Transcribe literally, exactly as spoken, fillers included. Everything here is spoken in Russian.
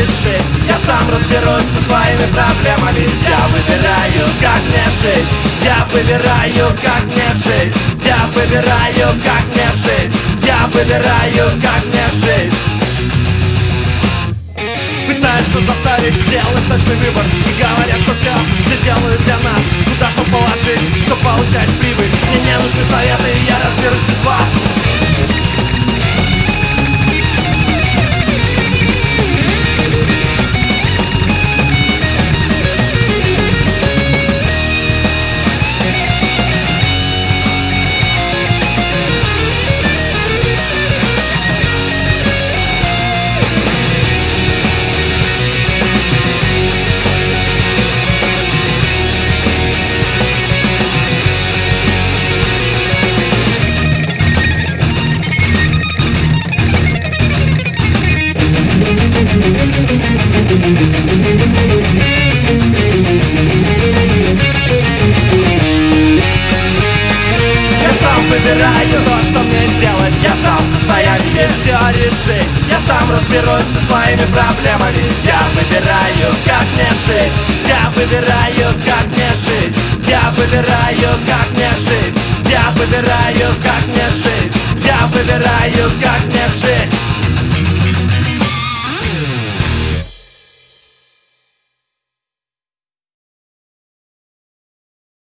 решить. Я сам разберусь со своими проблемами. Я выбираю, как мне жить. Я выбираю, как мне жить. Я выбираю, как мне жить. Я выбираю, как мне жить. Пытаются заставить сделать точный выбор и говорят, что все, все делают для нас. Куда что положить, что получать прибыль. Мне не нужны советы, я разберусь без вас. Выбираю то, что мне делать. Я сам в состоянии все решить. Я сам разберусь со своими проблемами. Я выбираю, как мне жить. Я выбираю, как мне жить. Я выбираю, как мне жить. Я выбираю, как